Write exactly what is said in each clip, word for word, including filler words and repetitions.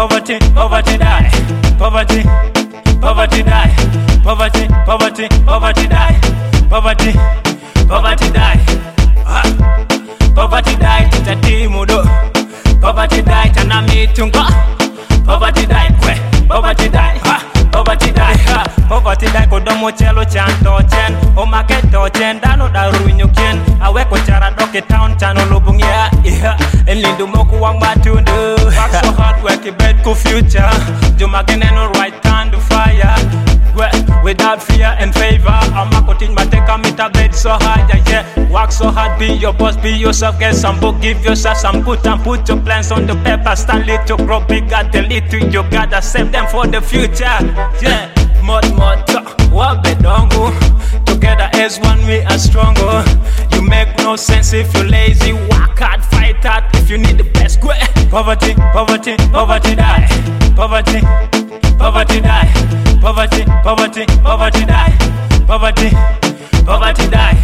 poverty, poverty die. Poverty, poverty die. Poverty, poverty, poverty die. Poverty, poverty die. Ah. Poverty die, titati mudo. Poverty die, tana mitunga. Poverty die, kwe. Poverty die, ha. Poverty die, ha. Poverty die, kodomo chelo chanto chen. O maketo chen, dano darunyo ken. Awe ko chara doke town chano lubungia. Yeah, and lindu moku wang matundu. Work so hard, work it bed ku future. Jumagene no right hand to fire. Without fear and favor, I'm a cutting my take a meter bed so hard, yeah, yeah. Work so hard, be your boss, be yourself, get some book, give yourself some good and put your plans on the paper. Stand little, grow bigger, the little you gotta save them for the future, yeah. Mud, mud, wabe dongo. Together as one we are stronger. You make no sense if you're lazy. Work hard, fight hard if you need the best. Poverty, poverty, poverty die. Poverty, poverty die. Poverty, poverty, poverty die. Poverty, poverty die.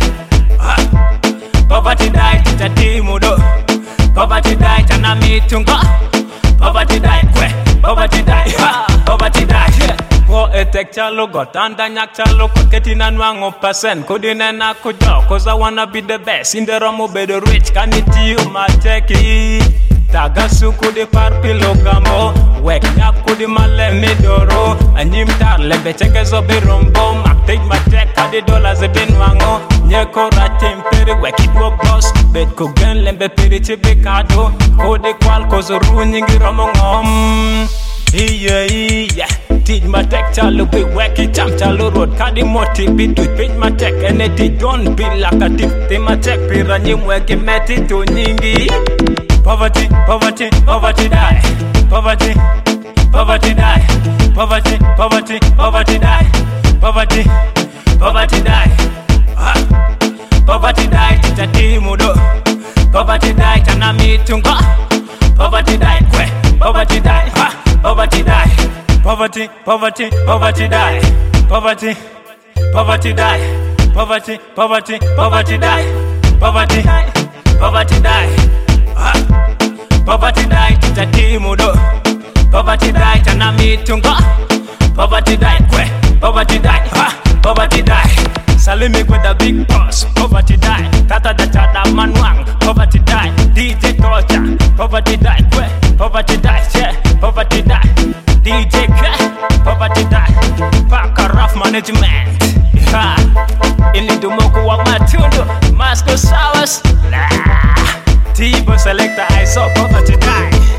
Ah. Poverty die, titati mudo. Poverty die, tana mitunga. Poverty die, kwe. Poverty die, ha. Poverty die, yeah. Ko etek chalo gotanda nyak chalo koketi na nwango percent kodine na kujo cause I wanna be the best in the romo be the rich kaniti umateki taga suku de parpilo gambo wek nyaku di male midoro anyim tar lembe cheke zo be rombo mak take my check adi dollars e bin wango nyeko ratim peri wek it wo boss bet ko gen lembe peri chibi kado kode kwal kozo ru nyingi romo ngom iya iya teach my tech chalo be wacky jump chalo road kadi moti be do page my tech and it don't be like a tip te my tech piranyi mweke meti to nyingi. Poverty, poverty, poverty die. Poverty, poverty die. Poverty, poverty, poverty die. Poverty, poverty die. Ah. Poverty die, titati mudo. Poverty die, tana mitunga. Poverty die, kwe. Poverty die, ha. Poverty die. Poverty, poverty, poverty die. Poverty, poverty die. Poverty, poverty, poverty die. Poverty, poverty die. Ah. Poverty die, titati mudo. Poverty die, tana mitunga. Poverty die, kwe. Poverty die, ha. Poverty die. Salimi with the big boss. Poverty die. Tata da chata manwang. Poverty die. D J Torcha. Poverty die, kwe. Poverty die, yeah. Poverty die. D J K. Poverty die. Paka rough management. Yeah. Ilidu moku wa matundu. Masko Sawas. Nah. T-Bo selector, I saw poverty die.